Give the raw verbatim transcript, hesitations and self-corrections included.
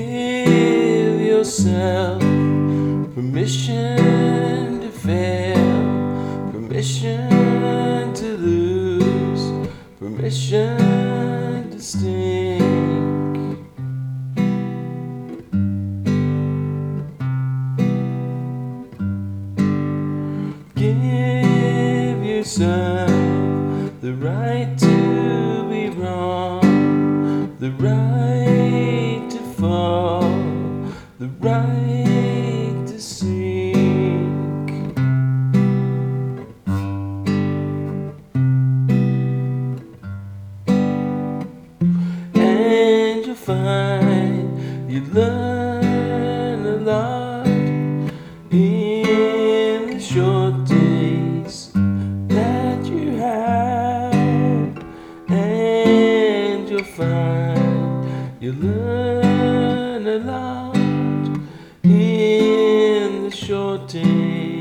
Give yourself permission to fail, permission to lose, permission to stink. Give yourself the right to be wrong, the right to fall, the right to sink. And you'll find you learn a lot in the short days that you have, and you'll find you learn a lot in the short days.